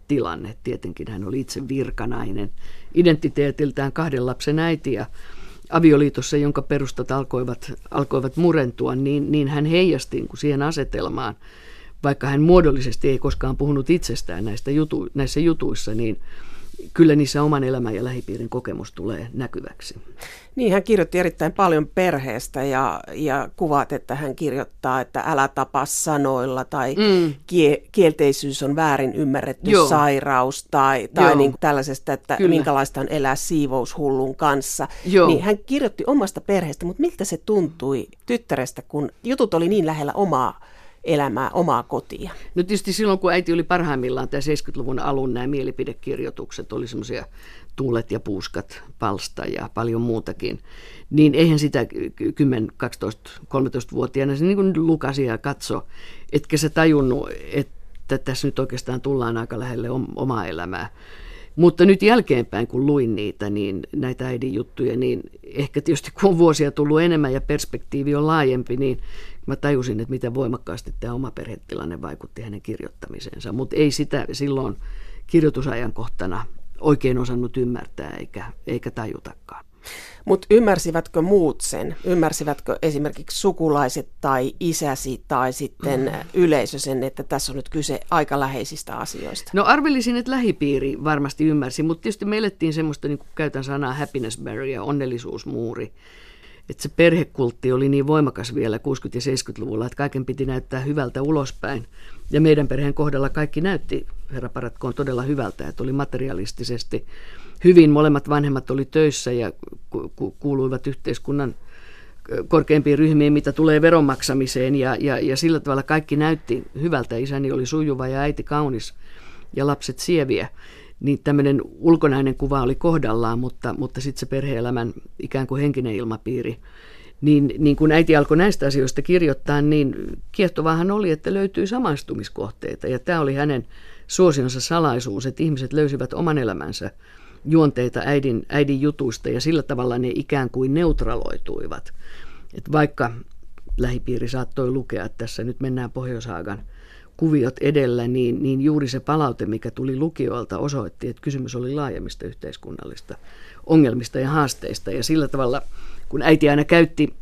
tilanne. Tietenkin hän oli itse virkanainen, identiteetiltään kahden lapsen äiti ja avioliitossa, jonka perustat alkoivat, alkoivat murentua, niin, niin hän heijasti siihen asetelmaan, vaikka hän muodollisesti ei koskaan puhunut itsestään näistä jutu, näissä jutuissa, niin kyllä niissä oman elämän ja lähipiirin kokemus tulee näkyväksi. Niin, hän kirjoitti erittäin paljon perheestä ja, ja kuvat, että hän kirjoittaa, että älä tapa sanoilla tai mm. kie, kielteisyys on väärin ymmärretty Joo. sairaus tai, tai niin kuin tällaisesta, että kyllä. minkälaista on elää siivoushullun kanssa. Joo. Niin hän kirjoitti omasta perheestä, mutta miltä se tuntui tyttärestä, kun jutut oli niin lähellä omaa elämää, omaa kotia? No tietysti silloin, kun äiti oli parhaimmillaan, tämä seitsemänkymmentäluvun alun nämä mielipidekirjoitukset oli semmoisia Tuulet ja puuskat, palsta ja paljon muutakin, niin eihän sitä kymmenen, kaksitoista, kolmetoista-vuotiaana se niin kuin lukasi ja katso, etkä sä tajunnut, että tässä nyt oikeastaan tullaan aika lähelle omaa elämää. Mutta nyt jälkeenpäin, kun luin niitä, niin näitä äidin juttuja, niin ehkä tietysti kun on vuosia tullut enemmän ja perspektiivi on laajempi, niin mä tajusin, että miten voimakkaasti tämä oma perhetilanne vaikutti hänen kirjoittamiseensa. Mutta ei sitä silloin kirjoitusajankohtana oikein osannut ymmärtää eikä, eikä tajutakaan. Mutta ymmärsivätkö muut sen? Ymmärsivätkö esimerkiksi sukulaiset tai isäsi tai sitten mm. yleisö sen, että tässä on nyt kyse aika läheisistä asioista? No arvelisin, että lähipiiri varmasti ymmärsi, mutta tietysti me elettiin semmoista, niin kuin käytän sanaa happiness barrier, onnellisuusmuuri. Että se perhekultti oli niin voimakas vielä kuusikymmentä- ja seitsemänkymmentäluvulla, että kaiken piti näyttää hyvältä ulospäin. Ja meidän perheen kohdalla kaikki näytti, herra paratkoon, todella hyvältä, että oli materialistisesti hyvin. Molemmat vanhemmat oli töissä ja ku- kuuluivat yhteiskunnan korkeimpiin ryhmiin, mitä tulee veronmaksamiseen. Ja, ja, ja sillä tavalla kaikki näytti hyvältä. Isäni oli sujuva ja äiti kaunis ja lapset sieviä. Niin tämmöinen ulkonäinen kuva oli kohdallaan, mutta, mutta sitten se perhe-elämän ikään kuin henkinen ilmapiiri. Niin, niin kun äiti alkoi näistä asioista kirjoittaa, niin kiehtovahan oli, että löytyi samaistumiskohteita. Ja tämä oli hänen suosionsa salaisuus, että ihmiset löysivät oman elämänsä juonteita äidin, äidin jutuista ja sillä tavalla ne ikään kuin neutraloituivat. Et vaikka lähipiiri saattoi lukea, että tässä nyt mennään Pohjois-Haagan kuviot edellä, niin, niin juuri se palaute, mikä tuli lukijoilta, osoitti, että kysymys oli laajemmista yhteiskunnallista ongelmista ja haasteista. Ja sillä tavalla, kun äiti aina käytti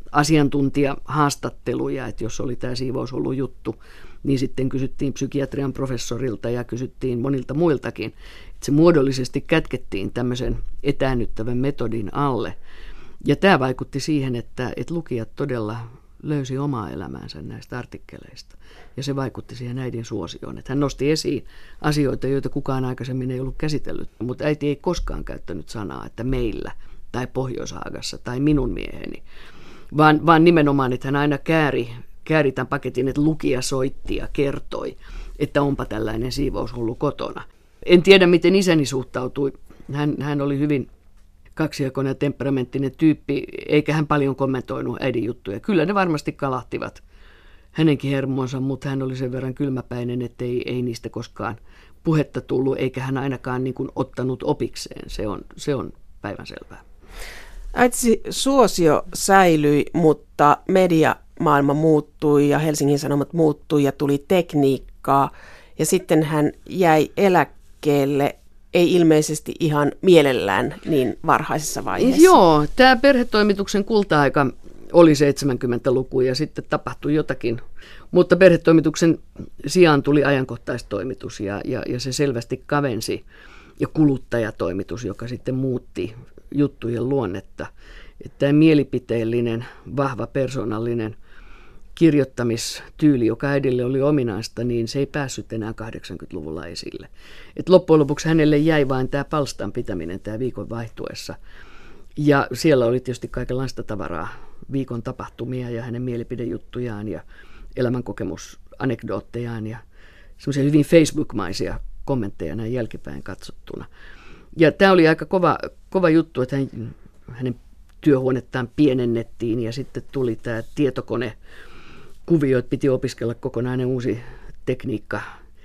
asiantuntijahaastatteluja, että jos oli tämä siivoushullu juttu, niin sitten kysyttiin psykiatrian professorilta ja kysyttiin monilta muiltakin. Että se muodollisesti kätkettiin tämmöisen etäännyttävän metodin alle. Ja tämä vaikutti siihen, että, että lukijat todella löysi omaa elämäänsä näistä artikkeleista. Ja se vaikutti siihen äidin suosioon. Että hän nosti esiin asioita, joita kukaan aikaisemmin ei ollut käsitellyt. Mutta äiti ei koskaan käyttänyt sanaa, että meillä tai Pohjois-Haagassa tai minun mieheni. Vaan, vaan nimenomaan, että hän aina kääri, kääri tämän paketin, että lukija soitti ja kertoi, että onpa tällainen siivoushullu kotona. En tiedä, miten isäni suhtautui. Hän, hän oli hyvin kaksijakoinen ja temperamenttinen tyyppi, eikä hän paljon kommentoinut äidin juttuja. Kyllä ne varmasti kalahtivat hänenkin hermonsa, mutta hän oli sen verran kylmäpäinen, että ei, ei niistä koskaan puhetta tullut, eikä hän ainakaan niin kuin ottanut opikseen. Se on, se on päivänselvää. Äitisi suosio säilyi, mutta mediamaailma muuttui ja Helsingin Sanomat muuttui ja tuli tekniikkaa. Ja sitten hän jäi eläkkeelle, ei ilmeisesti ihan mielellään niin varhaisessa vaiheessa. Joo, tämä perhetoimituksen kulta-aika oli seitsemänkymmentäluku ja sitten tapahtui jotakin. Mutta perhetoimituksen sijaan tuli ajankohtaistoimitus ja, ja, ja se selvästi kavensi. Ja kuluttajatoimitus, joka sitten muutti juttujen luonnetta. Että tämä mielipiteellinen, vahva, persoonallinen kirjoittamistyyli, joka äidille oli ominaista, niin se ei päässyt enää kahdeksankymmentäluvulla esille. Et loppujen lopuksi hänelle jäi vain tämä palstan pitäminen tämä viikon vaihtuessa. Ja siellä oli tietysti kaikenlaista tavaraa, viikon tapahtumia ja hänen mielipidejuttujaan ja elämänkokemusanekdoottejaan ja semmoisia hyvin Facebook-maisia kommentteja näin jälkipäin katsottuna. Ja tämä oli aika kova, kova juttu, että hän, hänen työhuonettaan pienennettiin ja sitten tuli tämä tietokone kuvio, että piti opiskella kokonainen uusi tekniikka.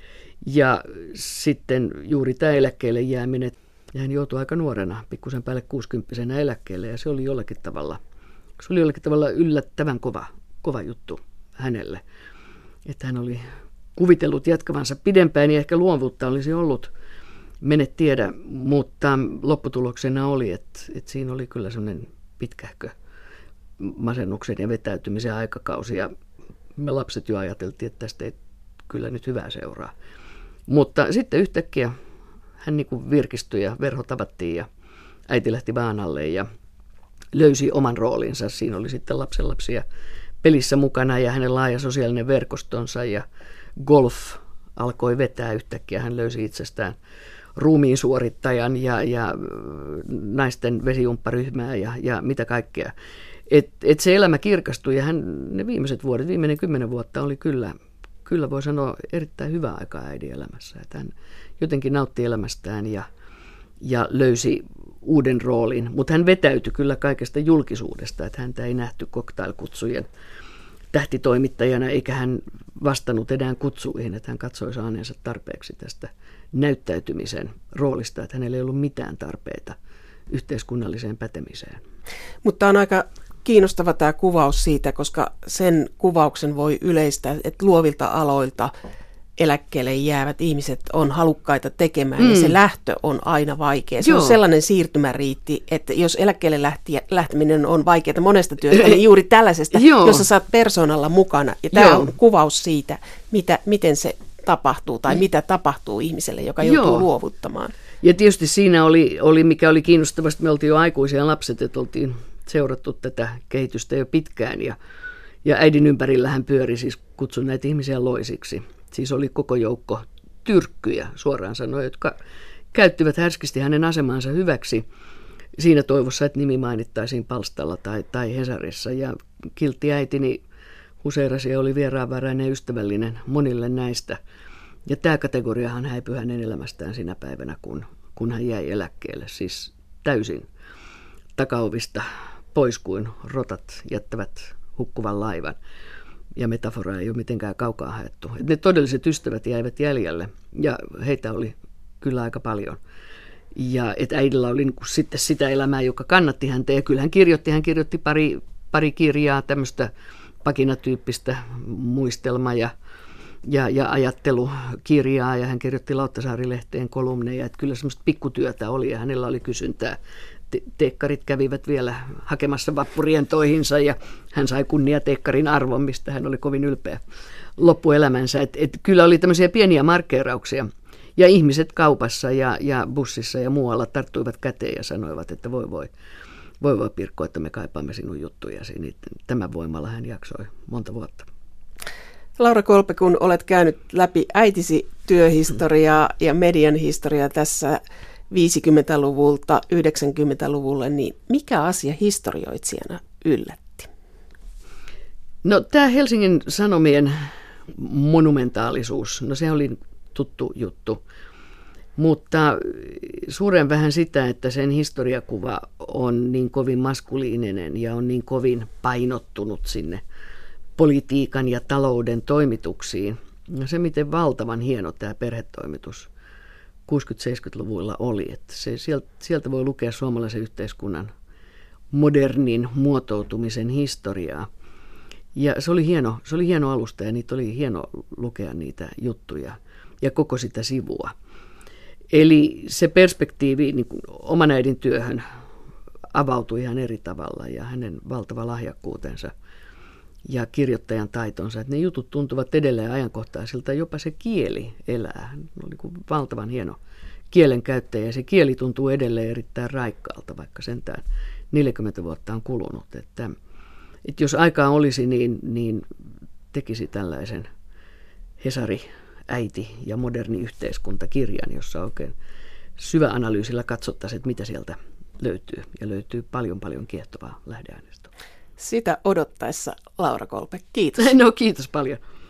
Ja sitten juuri tämä eläkkeelle jääminen, ja hän joutui aika nuorena, pikkusen päälle kuusikymppisenä eläkkeelle, ja se oli jollakin tavalla, se oli jollakin tavalla yllättävän kova, kova juttu hänelle. Että hän oli kuvitellut jatkavansa pidempään, ja ehkä luovuutta olisi ollut mene tiedä, mutta lopputuloksena oli, että, että siinä oli kyllä semmoinen pitkähkö masennuksen ja vetäytymisen aikakausi ja me lapset jo ajateltiin, että tästä ei kyllä nyt hyvää seuraa. Mutta sitten yhtäkkiä hän niin kuin virkistyi ja verho tavattiin ja äiti lähti Vaanalle ja löysi oman roolinsa. Siinä oli sitten lapsenlapsia pelissä mukana ja hänen laaja sosiaalinen verkostonsa ja golf alkoi vetää yhtäkkiä. Hän löysi itsestään ruumiin suorittajan ja, ja naisten vesijumpparyhmää ja, ja mitä kaikkea. Et, et se elämä kirkastui ja hän, ne viimeiset vuodet, viimeinen kymmenen vuotta oli kyllä, kyllä voi sanoa erittäin hyvää aikaa äidin elämässä. Että hän jotenkin nautti elämästään ja, ja löysi uuden roolin, mutta hän vetäytyi kyllä kaikesta julkisuudesta, että häntä ei nähty cocktailkutsujen tähtitoimittajana eikä hän vastannut enää kutsuihin, että hän katsoi saaneensa tarpeeksi tästä näyttäytymisen roolista, että hänellä ei ollut mitään tarpeita yhteiskunnalliseen pätemiseen. Mutta on aika kiinnostava tämä kuvaus siitä, koska sen kuvauksen voi yleistää, että luovilta aloilta eläkkeelle jäävät ihmiset on halukkaita tekemään mm. ja se lähtö on aina vaikea. Se Joo. on sellainen siirtymäriitti, että jos eläkkeelle lähtiä, lähteminen on vaikeaa monesta työstä, niin juuri tällaisesta, Joo. jossa sä oot persoonalla mukana. Ja tämä Joo. on kuvaus siitä, mitä, miten se tapahtuu tai mitä tapahtuu ihmiselle, joka joutuu Joo. luovuttamaan. Ja tietysti siinä oli, oli mikä oli kiinnostavasti, me oltiin jo aikuisia lapset, että oltiin seurattu tätä kehitystä jo pitkään ja, ja äidin ympärillä hän pyöri, siis kutsun näitä ihmisiä loisiksi. Siis oli koko joukko tyrkkyjä, suoraan sanoen, jotka käyttivät härskisti hänen asemansa hyväksi siinä toivossa, että nimi mainittaisiin palstalla tai, tai Hesarissa. Ja kiltti äitini huseerasi ja oli vieraanvarainen ja ystävällinen monille näistä. Ja tämä kategoriahan häipyi hänen elämästään sinä päivänä, kun, kun hän jäi eläkkeelle. Siis täysin takaovista pois kuin rotat jättävät hukkuvan laivan. Ja metafora ei ole mitenkään kaukaa haettu. Et ne todelliset ystävät jäivät jäljelle ja heitä oli kyllä aika paljon. Ja et äidillä oli niin kuin sitten sitä elämää, joka kannatti häntä. Ja kyllä hän kirjoitti, hän kirjoitti pari, pari kirjaa, tämmöistä pakinatyyppistä muistelma- ja, ja, ja ajattelukirjaa. Ja hän kirjoitti Lauttasaari-lehteen kolumneja. Että kyllä semmoista pikkutyötä oli ja hänellä oli kysyntää. Teekkarit kävivät vielä hakemassa vappurientoihinsa ja hän sai kunnia teekkarin arvon, mistä hän oli kovin ylpeä loppuelämänsä. Et, et kyllä oli tämmöisiä pieniä markkeerauksia ja ihmiset kaupassa ja, ja bussissa ja muualla tarttuivat käteen ja sanoivat, että voi voi, voi, voi Pirkko, että me kaipaamme sinun juttujasi. Niin tämän voimalla hän jaksoi monta vuotta. Laura Kolpe, kun olet käynyt läpi äitisi työhistoriaa ja median historiaa tässä viisikymmentäluvulta yhdeksänkymmentäluvulle, niin mikä asia historioitsijana yllätti? No tämä Helsingin Sanomien monumentaalisuus, no se oli tuttu juttu, mutta suuren vähän sitä, että sen historiakuva on niin kovin maskuliininen ja on niin kovin painottunut sinne politiikan ja talouden toimituksiin. No se, miten valtavan hieno tämä perhetoimitus kuusikymmentä-seitsemänkymmentäluvuilla oli. Että se, sieltä, sieltä voi lukea suomalaisen yhteiskunnan modernin muotoutumisen historiaa. Ja se oli hieno, se oli hieno alusta ja niitä oli hieno lukea niitä juttuja ja koko sitä sivua. Eli se perspektiivi niin kuin oman äidin työhön avautui ihan eri tavalla ja hänen valtava lahjakkuutensa ja kirjoittajan taitonsa, että ne jutut tuntuvat edelleen ajankohtaisilta, jopa se kieli elää. Hän oli kuin valtavan hieno kielenkäyttäjä ja se kieli tuntuu edelleen erittäin raikkaalta, vaikka sentään neljäkymmentä vuotta on kulunut. Että, että jos aikaa olisi, niin, niin tekisi tällaisen Hesari, äiti ja moderni yhteiskuntakirjan, jossa oikein syväanalyysillä katsottaisiin, että mitä sieltä löytyy. Ja löytyy paljon paljon kiehtovaa lähdeaineistoa. Sitä odottaessa, Laura Kolpe. Kiitos. No kiitos paljon.